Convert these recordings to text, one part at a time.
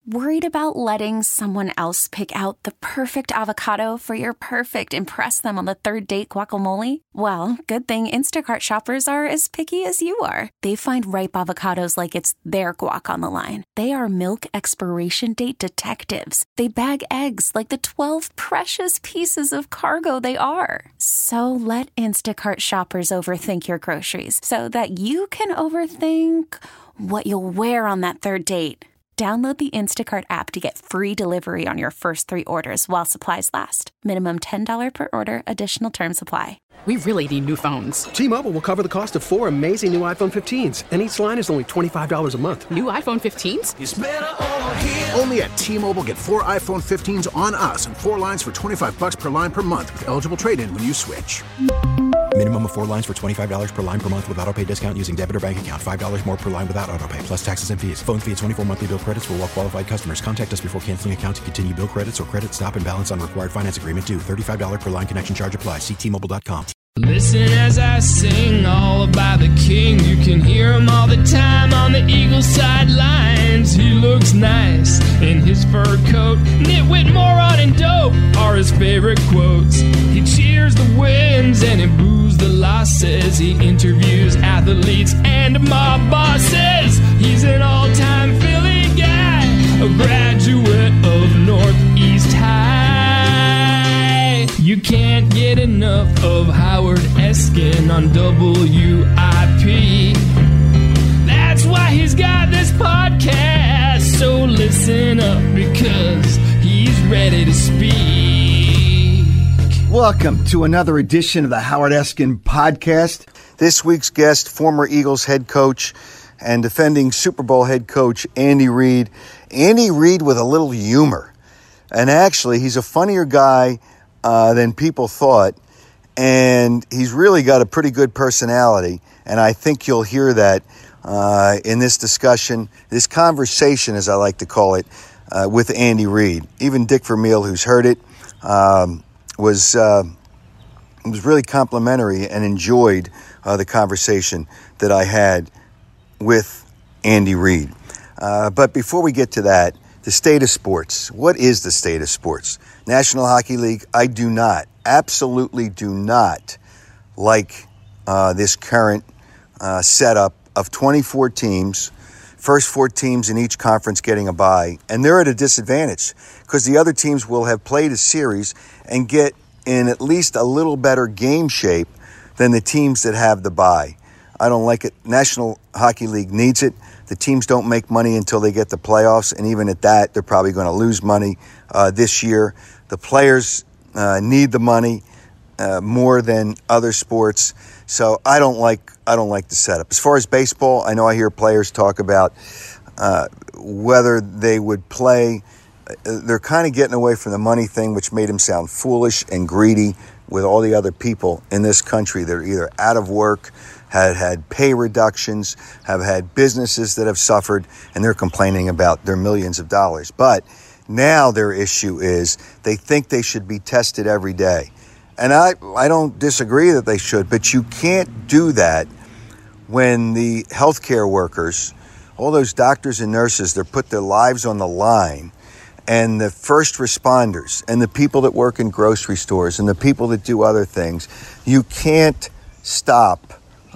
Worried about letting someone else pick out the perfect avocado for your perfect impress them on the third date guacamole? Well, good thing Instacart shoppers are as picky as you are. They find ripe avocados like it's their guac on the line. They are milk expiration date detectives. They bag eggs like the 12 precious pieces of cargo they are. So let Instacart shoppers overthink your groceries so that you can overthink what you'll wear on that third date. Download the Instacart app to get free delivery on your first 3 orders while supplies last. Minimum $10 per order. Additional terms apply. We really need new phones. T-Mobile will cover the cost of 4 amazing new iPhone 15s, and each line is only $25 a month. New iPhone 15s? It's better over here. Only at T-Mobile, get 4 iPhone 15s on us and 4 lines for $25 per line per month with eligible trade-in when you switch. Minimum of 4 lines for $25 per line per month with autopay discount using debit or bank account. $5 more per line without autopay, plus taxes and fees. Phone fee at 24 monthly bill credits for well-qualified customers. Contact us before canceling account to continue bill credits or credit stop and balance on required finance agreement due. $35 per line connection charge applies. See T-Mobile.com. Listen as I sing all about the king. You can hear him all the time on the Eagles sidelines. He looks nice in his fur coat. Nitwit, moron, and dope are his favorite quotes. He cheers the wins and he boos the losses. He interviews athletes and mob bosses. He's an all-time Philly guy, a graduate of Northeast High. You can't get enough of Howard Eskin on WIP. That's why he's got this podcast. So listen up because he's ready to speak. Welcome to another edition of the Howard Eskin podcast. This week's guest, former Eagles head coach and defending Super Bowl head coach Andy Reid. Andy Reid with a little humor. And actually, he's a funnier guy than people thought, and he's really got a pretty good personality, and I think you'll hear that in this discussion, this conversation, as I like to call it, with Andy Reid. Even Dick Vermeil, who's heard it, was really complimentary and enjoyed the conversation that I had with Andy Reid. But before we get to that, the state of sports. What is the state of sports? National Hockey League, I do not, absolutely do not like this current setup of 24 teams, first 4 teams in each conference getting a bye. And they're at a disadvantage because the other teams will have played a series and get in at least a little better game shape than the teams that have the bye. I don't like it. National Hockey League needs it. The teams don't make money until they get the playoffs, and even at that, they're probably going to lose money this year. The players need the money more than other sports, so I don't like the setup. As far as baseball, I know I hear players talk about whether they would play. They're kind of getting away from the money thing, which made them sound foolish and greedy with all the other people in this country that are either out of work, had pay reductions, have had businesses that have suffered, and they're complaining about their millions of dollars. But now their issue is they think they should be tested every day. And I don't disagree that they should, but you can't do that when the healthcare workers, all those doctors and nurses, they put their lives on the line, and the first responders and the people that work in grocery stores and the people that do other things, you can't stop.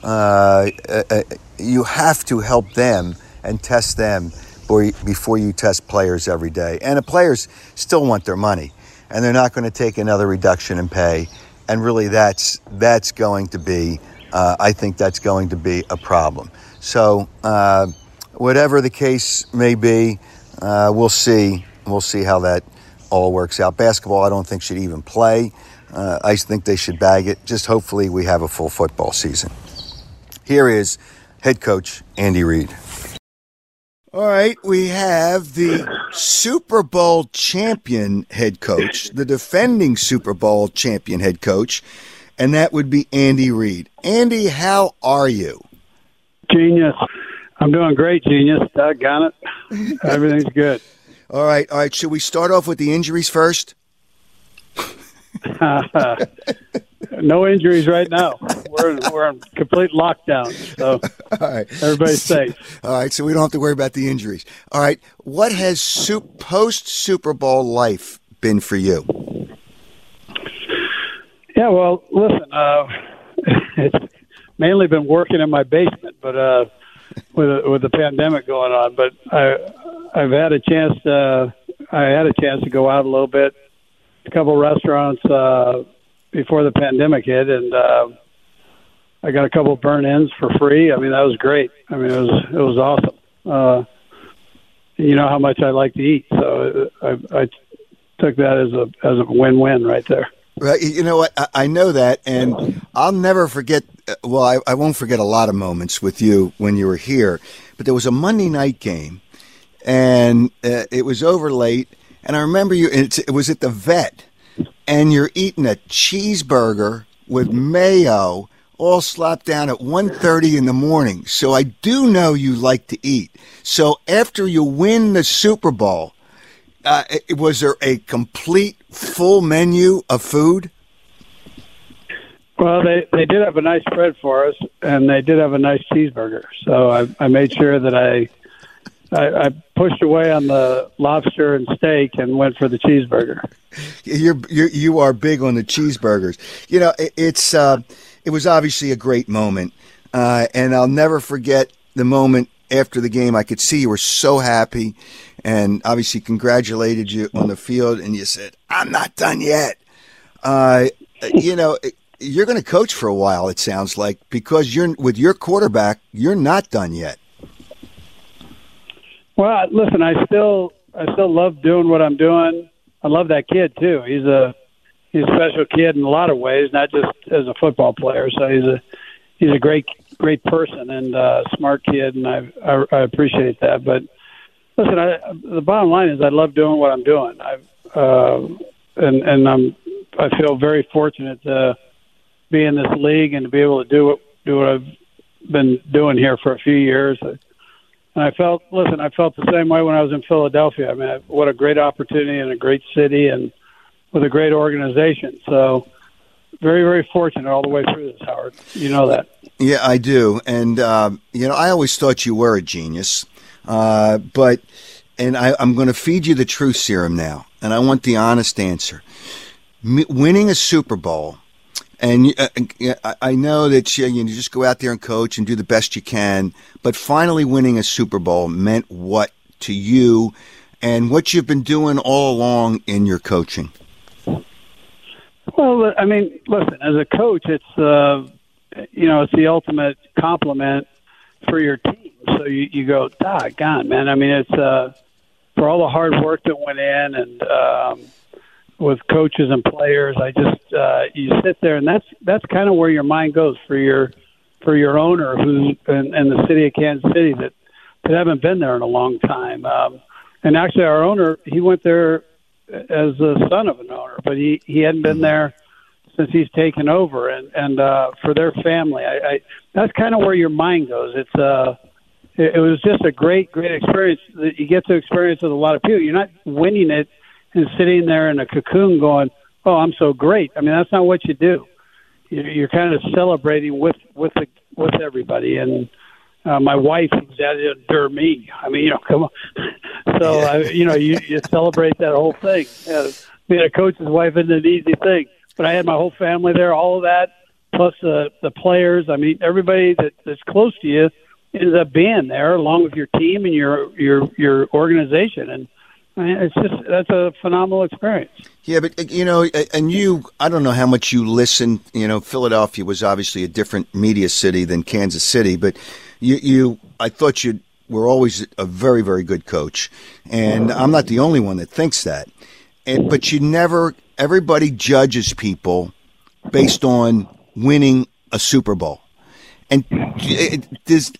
You have to help them and test them before you test players every day. And the players still want their money, and they're not going to take another reduction in pay. And really, that's going to be, I think that's going to be a problem. So whatever the case may be, we'll see. We'll see how that all works out. Basketball, I don't think should even play. I think they should bag it. Just hopefully we have a full football season. Here is head coach Andy Reid. All right, we have the Super Bowl champion head coach, the defending Super Bowl champion head coach, and that would be Andy Reid. Andy, how are you? Genius. I'm doing great, genius. Doggone it. Everything's good. All right. Should we start off with the injuries first? no injuries right now. We're in complete lockdown, so all right. Everybody's safe. All right, so we don't have to worry about the injuries. All right, what has post-Super Bowl life been for you? Yeah, well, listen, it's mainly been working in my basement, but with the pandemic going on. But I've had a chance to go out a little bit, a couple restaurants before the pandemic hit, and I got a couple burn-ins for free. I mean, that was great. I mean, it was awesome. You know how much I like to eat, so I took that as a win-win right there. Right. You know what? I know that, and I'll never forget. Well, I won't forget a lot of moments with you when you were here. But there was a Monday night game, and it was over late. And I remember you. It was at the Vet, and you're eating a cheeseburger with mayo, all slapped down at 1:30 in the morning. So I do know you like to eat. So after you win the Super Bowl, was there a complete full menu of food? Well, they did have a nice spread for us, and they did have a nice cheeseburger. So I made sure that I pushed away on the lobster and steak and went for the cheeseburger. You are big on the cheeseburgers. You know, it was obviously a great moment, and I'll never forget the moment after the game. I could see you were so happy, and obviously congratulated you on the field, and you said, "I'm not done yet." You know, you're going to coach for a while, it sounds like, because you're with your quarterback, you're not done yet. Well, listen, I still love doing what I'm doing. I love that kid too. He's a special kid in a lot of ways, not just as a football player. So he's a great person and a smart kid, and I appreciate that. But listen, the bottom line is I love doing what I'm doing. I feel very fortunate to be in this league and to be able to do what I've been doing here for a few years. And I felt the same way when I was in Philadelphia. I mean, what a great opportunity and a great city and with a great organization. So very, very fortunate all the way through this, Howard. You know that. Yeah, I do. And, I always thought you were a genius. I'm going to feed you the truth serum now, and I want the honest answer. Winning a Super Bowl, and I know that you just go out there and coach and do the best you can, but finally winning a Super Bowl meant what to you and what you've been doing all along in your coaching? Well, I mean, listen, as a coach, it's it's the ultimate compliment for your team. So you go, doggone, man. I mean, it's for all the hard work that went in, and with coaches and players, I just you sit there, and that's kind of where your mind goes for your owner who's in the city of Kansas City that haven't been there in a long time. And actually, our owner, he went there as the son of an owner, but he hadn't been there since he's taken over, and for their family, I that's kind of where your mind goes. It was just a great experience that you get to experience with a lot of people. You're not winning it and sitting there in a cocoon going, "Oh, I'm so great." I mean, that's not what you do. You're kind of celebrating with everybody, and my wife was at it under me. I mean, come on. So you celebrate that whole thing. Being a coach's wife isn't an easy thing, but I had my whole family there, all of that, plus the players. I mean, everybody that's close to you ends up being there, along with your team and your organization, and that's a phenomenal experience. Yeah, but and I don't know how much you listen. Philadelphia was obviously a different media city than Kansas City, but I thought you were always a very, very good coach, and I'm not the only one that thinks that. But everybody judges people based on winning a Super Bowl, and does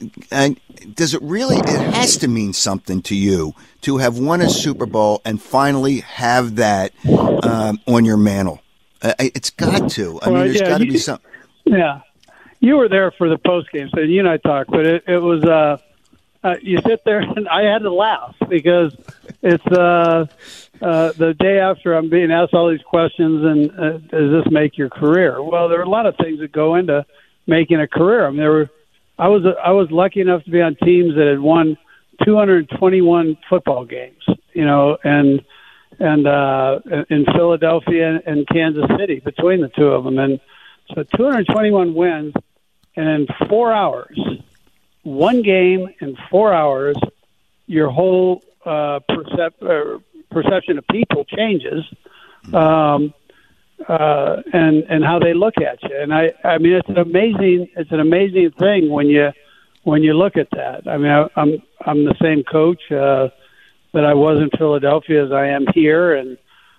it really? It has to mean something to you to have won a Super Bowl and finally have that on your mantle. It's got to. I mean, there's got to be something. Yeah, you were there for the post game, so you and I talked. But it was you sit there, and I had to laugh because it's the day after I'm being asked all these questions, and does this make your career? Well, there are a lot of things that go into making a career. I mean, I was lucky enough to be on teams that had won 221 football games, and in Philadelphia and Kansas City between the two of them, and so 221 wins, and in 4 hours, one game in 4 hours, your whole perception of people changes, and how they look at you. And I mean, it's an amazing thing when you look at that. I mean, I'm the same coach that I was in Philadelphia as I am here,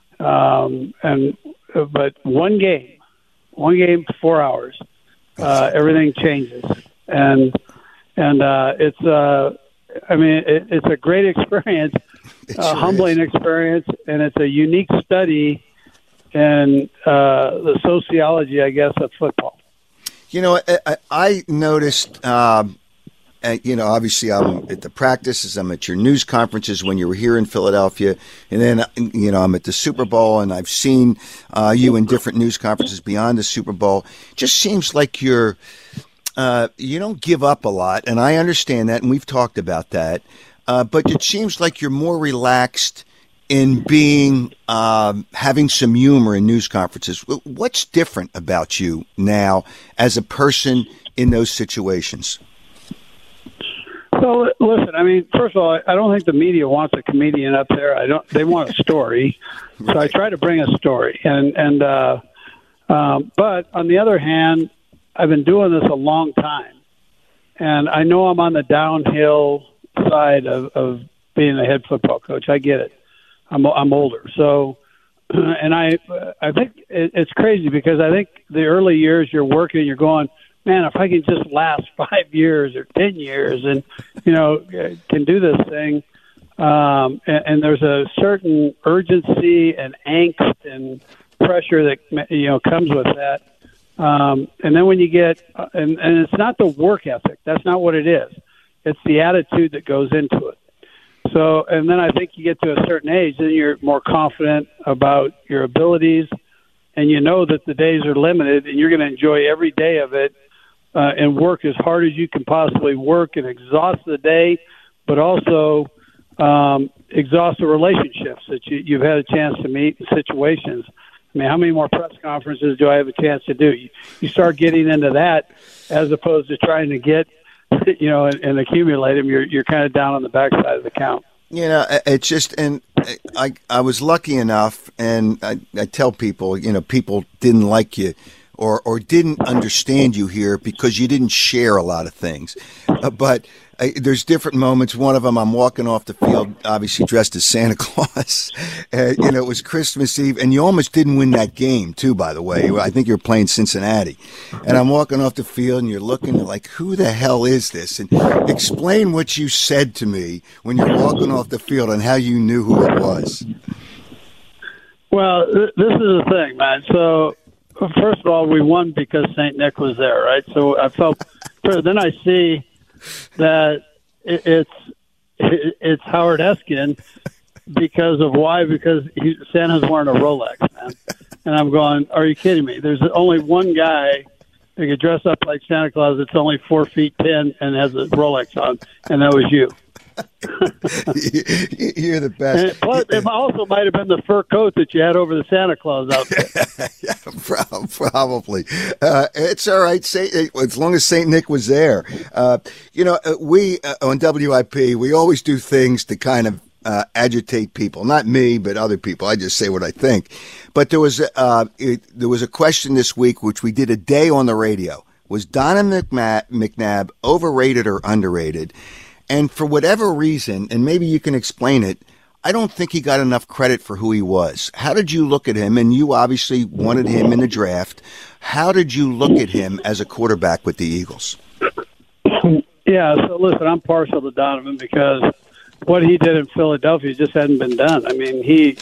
but one game, 4 hours, everything changes, and it's a great experience, a humbling experience, and it's a unique study in the sociology, I guess, of football. I noticed, obviously I'm at the practices, I'm at your news conferences when you were here in Philadelphia, and then, I'm at the Super Bowl, and I've seen you in different news conferences beyond the Super Bowl. Just seems like you don't give up a lot, and I understand that, and we've talked about that, but it seems like you're more relaxed in being having some humor in news conferences. What's different about you now as a person in those situations? Well, listen, I mean, first of all, I don't think the media wants a comedian up there. They want a story. So I try to bring a story. But on the other hand, I've been doing this a long time. And I know I'm on the downhill side of being a head football coach. I get it. I'm older. So, and I think it's crazy because I think the early years you're working, you're going, man, if I can just last 5 years or 10 years and, can do this thing. And there's a certain urgency and angst and pressure that, comes with that. And then when you get, and it's not the work ethic, that's not what it is. It's the attitude that goes into it. So, and then I think you get to a certain age, then you're more confident about your abilities, and you know that the days are limited, and you're going to enjoy every day of it, and work as hard as you can possibly work and exhaust the day, but also exhaust the relationships that you've had a chance to meet in situations. I mean, how many more press conferences do I have a chance to do? You start getting into that as opposed to trying to get, and accumulate them. You're kind of down on the backside of the count. It's just, and I was lucky enough, and I tell people, people didn't like you or didn't understand you here because you didn't share a lot of things. But there's different moments. One of them, I'm walking off the field, obviously dressed as Santa Claus. It was Christmas Eve, and you almost didn't win that game, too, by the way. I think you were playing Cincinnati. And I'm walking off the field, and you're looking like, who the hell is this? And explain what you said to me when you're walking off the field and how you knew who it was. Well, this is the thing, man. So, first of all, we won because St. Nick was there, right? So I felt – then I see – that it's Howard Eskin because of why? Because Santa's wearing a Rolex, man. And I'm going, are you kidding me? There's only one guy that could dress up like Santa Claus that's only 4'10" and has a Rolex on, and that was you. You're the best. And plus, it also might have been the fur coat that you had over the Santa Claus outfit. Yeah, probably. It's all right. As long as St. Nick was there. We on WIP, we always do things to kind of agitate people. Not me, but other people. I just say what I think. But there was a question this week, which we did a day on the radio. Was Donovan McNabb overrated or underrated? And for whatever reason, and maybe you can explain it, I don't think he got enough credit for who he was. How did you look at him? And you obviously wanted him in the draft. How did you look at him as a quarterback with the Eagles? Yeah, so listen, I'm partial to Donovan because what he did in Philadelphia just hadn't been done. I mean, he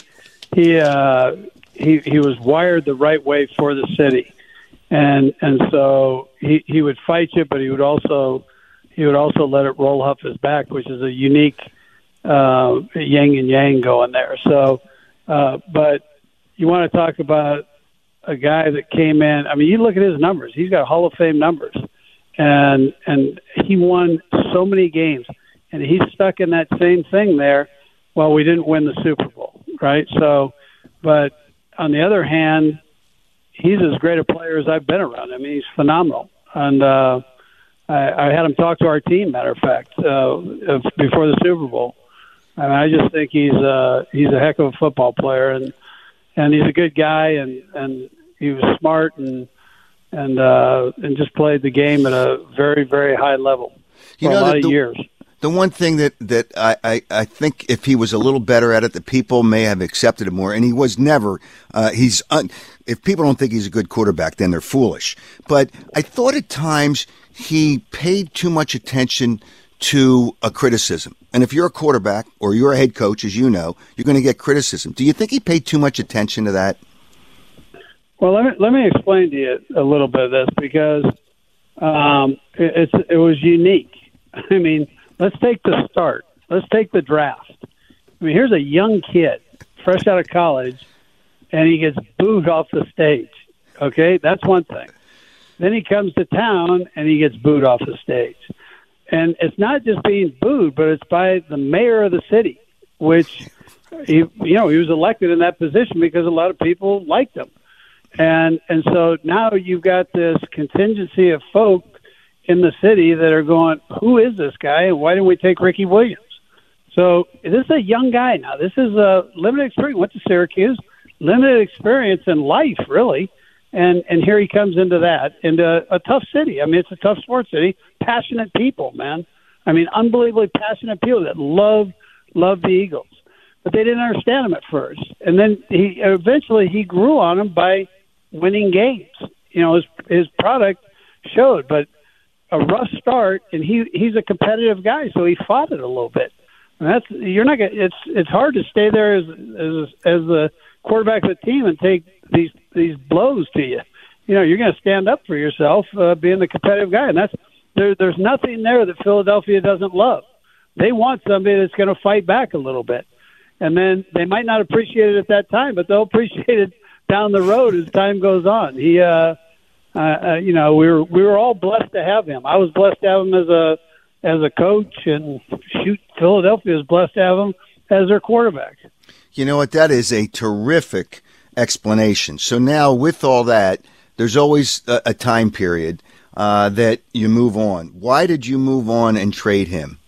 was wired the right way for the city. And so he would fight you, but he would also – he would also let it roll off his back, which is a unique yin and yang going there. So, but you want to talk about a guy that came in. I mean, you look at his numbers. He's got Hall of Fame numbers, and he won so many games, and he's stuck in that same thing there. Well, we didn't win the Super Bowl, right? So, but on the other hand, he's as great a player as I've been around. I mean, he's phenomenal, and I had him talk to our team. Matter of fact, before the Super Bowl. I mean, I just think he's a heck of a football player, and he's a good guy, and he was smart and just played the game at a very, very high level for a lot of years. The one thing that I think if he was a little better at it, that people may have accepted it more, and he was never. If people don't think he's a good quarterback, then they're foolish. But I thought at times he paid too much attention to a criticism. And if you're a quarterback or you're a head coach, as you know, you're going to get criticism. Do you think he paid too much attention to that? Well, let me explain to you a little bit of this, because it was unique. I mean, let's take the start. Let's take the draft. I mean, here's a young kid, fresh out of college, and he gets booed off the stage. Okay, that's one thing. Then he comes to town, and he gets booed off the stage. And it's not just being booed, but it's by the mayor of the city, which, he was elected in that position because a lot of people liked him. And so now you've got this contingency of folk in the city that are going, who is this guy, and why didn't we take Ricky Williams? So this is a young guy now. This is a limited experience. Went to Syracuse, limited experience in life, really. And here he comes into a tough city. I mean, it's a tough sports city. Passionate people, man. I mean, unbelievably passionate people that love the Eagles. But they didn't understand him at first. And then he eventually grew on them by winning games. You know, his product showed. But a rough start, and he's a competitive guy, so he fought it a little bit. And it's hard to stay there as the quarterback of the team and take these blows to you. You know, you're going to stand up for yourself, being the competitive guy, and there's nothing there that Philadelphia doesn't love. They want somebody that's going to fight back a little bit, and then they might not appreciate it at that time, but they'll appreciate it down the road as time goes on. We were all blessed to have him. I was blessed to have him as a coach, and Philadelphia is blessed to have him as their quarterback. You know what? That is a terrific explanation. So now with all that, there's always a time period that you move on. Why did you move on and trade him?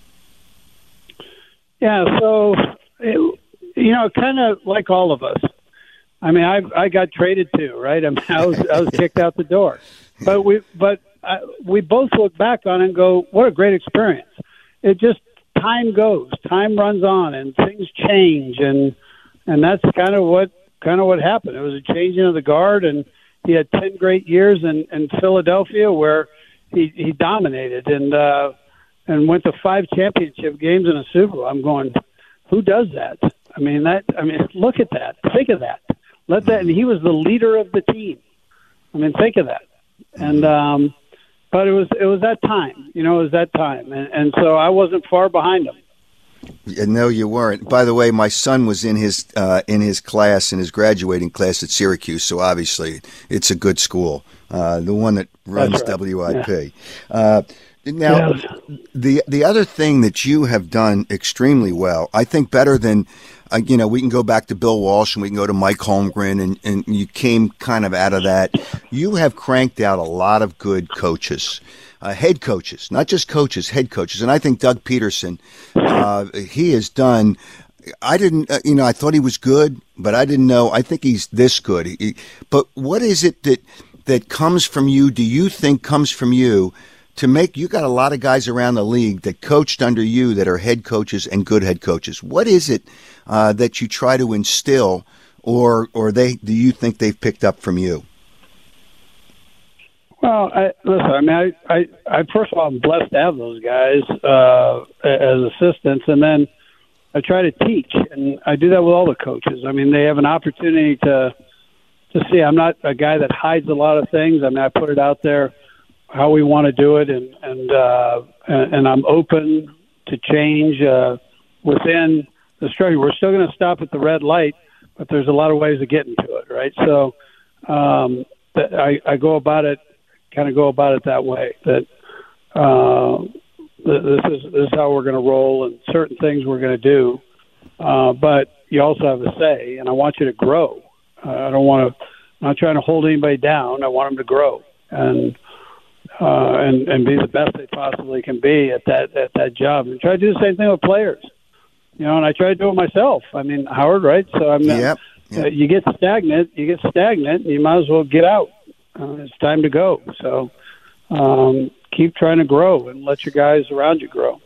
Yeah, so, kind of like all of us. I mean, I got traded too, right? I mean, I was kicked out the door. But we both look back on it and go, what a great experience. It just, time runs on, and things change, and that's kind of what happened. It was a changing of the guard, and he had 10 great years in Philadelphia where he dominated and went to 5 championship games in a Super Bowl. I'm going, who does that? I mean, look at that. Think of that. And he was the leader of the team. I mean, think of that. And but it was that time, it was that time, and so I wasn't far behind him. No, you weren't. By the way, my son was in his class, in his graduating class at Syracuse, so obviously it's a good school, the one that runs right. WIP. Yeah. Now, the other thing that you have done extremely well, I think better than, we can go back to Bill Walsh and we can go to Mike Holmgren, and you came kind of out of that. You have cranked out a lot of good coaches, head coaches, not just coaches, head coaches. And I think Doug Peterson, he has done, I thought he was good, but I didn't know. I think he's this good. But what is it that comes from you, do you think comes from you, to make, you got a lot of guys around the league that coached under you that are head coaches and good head coaches. What is it that you try to instill, or do you think they've picked up from you? Well, listen, I mean, I first of all, I'm blessed to have those guys as assistants, and then I try to teach, and I do that with all the coaches. I mean, they have an opportunity to see. I'm not a guy that hides a lot of things. I mean, I put it out there how we want to do it, and I'm open to change within the structure. We're still going to stop at the red light, but there's a lot of ways of getting to it, right? So I go about it that way. That this is how we're going to roll, and certain things we're going to do. But you also have a say, and I want you to grow. I'm not trying to hold anybody down. I want them to grow and be the best they possibly can be at that job. And try to do the same thing with players, and I try to do it myself. I mean, Howard, right? So you get stagnant, and you might as well get out. It's time to go. So keep trying to grow and let your guys around you grow.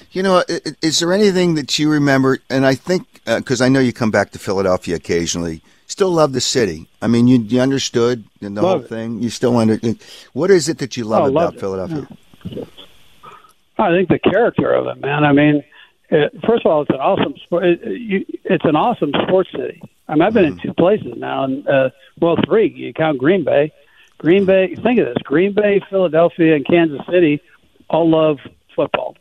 Is there anything that you remember, and I think, because I know you come back to Philadelphia occasionally, still love the city. I mean, you understood the whole thing. You still understood. What is it that you love about Philadelphia? Yeah. I think the character of it, man. I mean, first of all, it's an awesome sport. It's an awesome sports city. I mean, I've been in two places now, and three. You count Green Bay. Green Bay. Think of this: Green Bay, Philadelphia, and Kansas City all love football.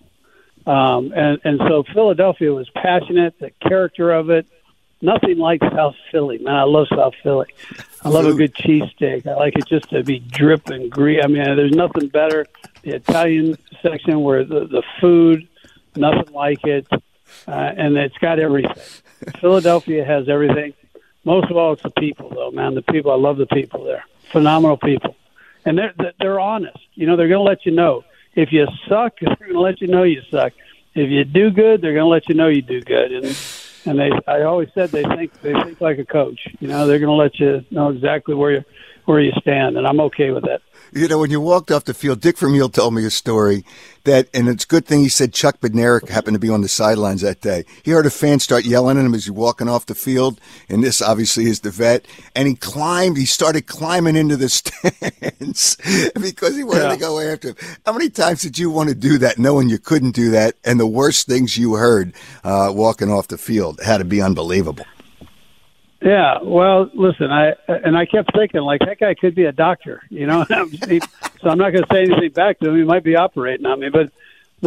And so Philadelphia was passionate. The character of it, nothing like South Philly, man. I love South Philly. I love a good cheesesteak. I like it just to be dripping grease. I mean, there's nothing better. The Italian section where the food, nothing like it, and it's got everything. Philadelphia has everything. Most of all, it's the people, though, man. The people. I love the people there. Phenomenal people, and they're honest. They're going to let you know. If you suck, they're going to let you know you suck. If you do good, they're going to let you know you do good. And I always said they think like a coach. They're going to let you know exactly where you stand, and I'm okay with that. When you walked off the field, Dick Vermeil told me a story and it's a good thing he said Chuck Bednarik happened to be on the sidelines that day. He heard a fan start yelling at him as he was walking off the field, and this obviously is the vet, and he started climbing into the stands because he wanted to go after him. How many times did you want to do that knowing you couldn't do that, and the worst things you heard walking off the field had to be unbelievable? Yeah, well, listen, I kept thinking, like, that guy could be a doctor, so I'm not going to say anything back to him. He might be operating on me, but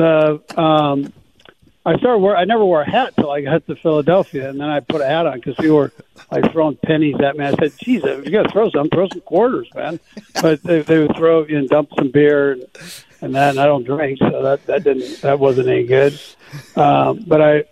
I never wore a hat till I got to Philadelphia, and then I put a hat on because people were like throwing pennies at me. I said, "Geez, if you got to throw some quarters, man." But they would throw dump some beer and that, and I don't drink, so that wasn't any good. But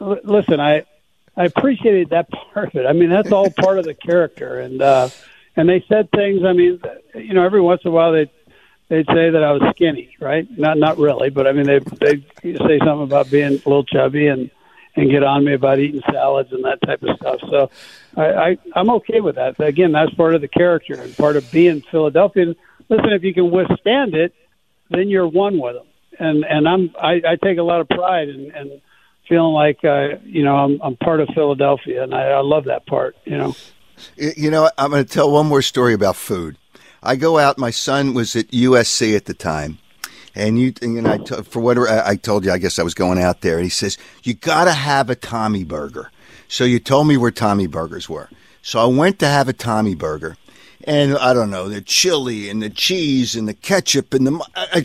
I appreciated that part of it. I mean, that's all part of the character. And they said things. I mean, every once in a while they'd say that I was skinny, right? Not really, but I mean they say something about being a little chubby and get on me about eating salads and that type of stuff. So I'm okay with that. Again, that's part of the character and part of being Philadelphia. Listen, if you can withstand it, then you're one with them. And I take a lot of pride in feeling like I'm part of Philadelphia, and I love that part. I'm going to tell one more story about food. I go out. My son was at USC at the time, and for whatever I told you, I guess I was going out there. And he says you got to have a Tommy Burger. So you told me where Tommy Burgers were. So I went to have a Tommy Burger, and I don't know, the chili and the cheese and the ketchup and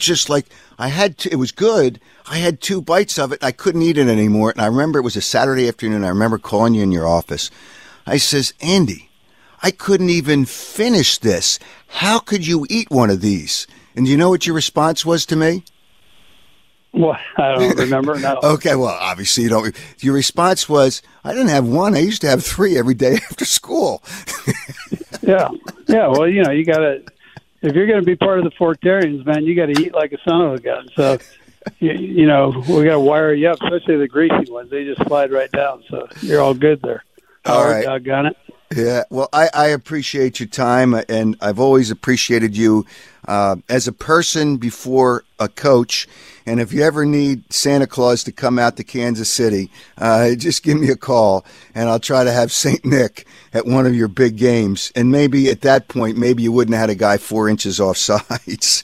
it was good. I had 2 bites of it. I couldn't eat it anymore. And I remember it was a Saturday afternoon. I remember calling you in your office. I says, Andy, I couldn't even finish this. How could you eat one of these? And do you know what your response was to me? Well, I don't remember. No. Okay, well, obviously you don't. Your response was, I didn't have 1. I used to have 3 every day after school. Yeah. Well, you got to, if you're going to be part of the Fortarians, man, you got to eat like a son of a gun. So, we got to wire you up, especially the greasy ones. They just slide right down. So you're all good there. All right. Doggone it. Yeah, well, I appreciate your time, and I've always appreciated you as a person before a coach. And if you ever need Santa Claus to come out to Kansas City, just give me a call, and I'll try to have St. Nick at one of your big games. And maybe at that point, maybe you wouldn't have had a guy 4 inches off sides.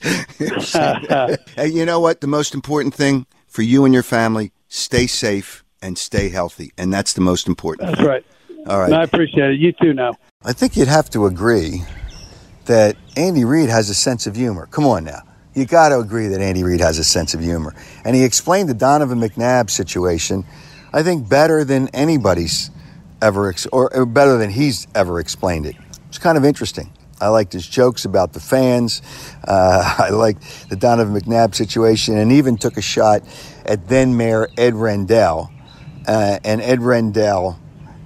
Hey, you know what? The most important thing for you and your family, stay safe and stay healthy. And that's the most important thing. That's right. All right. And I appreciate it. You too now. I think you'd have to agree that Andy Reid has a sense of humor. Come on now. you got to agree that Andy Reid has a sense of humor. And he explained the Donovan McNabb situation, I think, better than anybody's ever, or better than he's ever explained it. It's kind of interesting. I liked his jokes about the fans. I liked the Donovan McNabb situation, and even took a shot at then Mayor Ed Rendell. And Ed Rendell,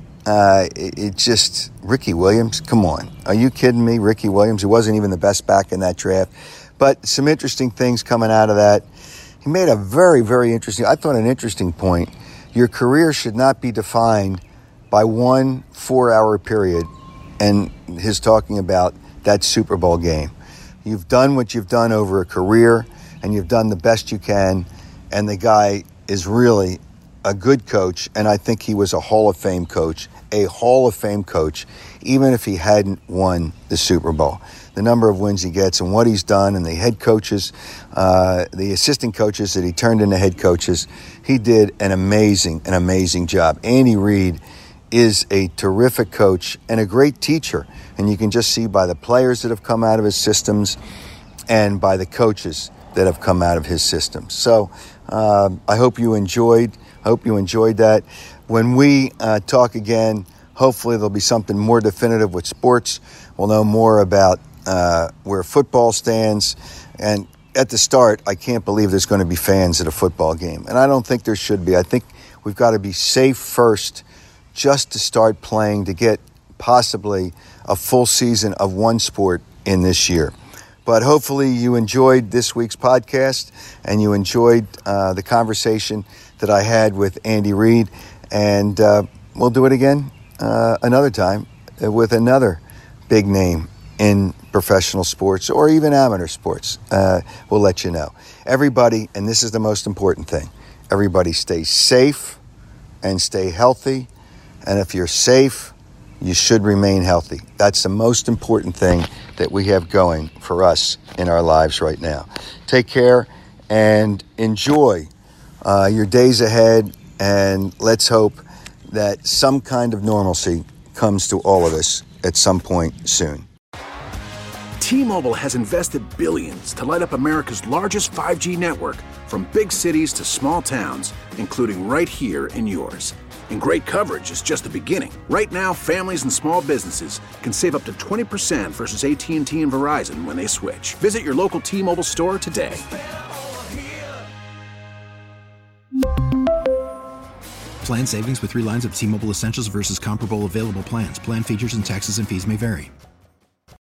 Ricky Williams, come on. Are you kidding me? Ricky Williams, who wasn't even the best back in that draft. But some interesting things coming out of that. He made a very, very interesting, I thought an interesting point. Your career should not be defined by 1 4-hour period, and his talking about that Super Bowl game. You've done what you've done over a career, and you've done the best you can, and the guy is really a good coach, and I think he was a Hall of Fame coach, even if he hadn't won the Super Bowl. The number of wins he gets and what he's done, and the head coaches, the assistant coaches that he turned into head coaches, he did an amazing job. Andy Reid is a terrific coach and a great teacher, and you can just see by the players that have come out of his systems and by the coaches that have come out of his systems. So I hope you enjoyed that. When we talk again, hopefully there'll be something more definitive with sports. We'll know more about where football stands. And at the start, I can't believe there's going to be fans at a football game. And I don't think there should be. I think we've got to be safe first just to start playing, to get possibly a full season of one sport in this year. But hopefully you enjoyed this week's podcast and you enjoyed the conversation that I had with Andy Reid. And we'll do it again another time with another big name in professional sports or even amateur sports. We'll let you know. Everybody, and this is the most important thing, everybody stay safe and stay healthy. And if you're safe, you should remain healthy. That's the most important thing that we have going for us in our lives right now. Take care and enjoy your days ahead, and let's hope that some kind of normalcy comes to all of us at some point soon. T-Mobile has invested billions to light up America's largest 5G network, from big cities to small towns, including right here in yours. And great coverage is just the beginning. Right now, families and small businesses can save up to 20% versus AT&T and Verizon when they switch. Visit your local T-Mobile store today. Plan savings with 3 lines of T-Mobile Essentials versus comparable available plans. Plan features and taxes and fees may vary.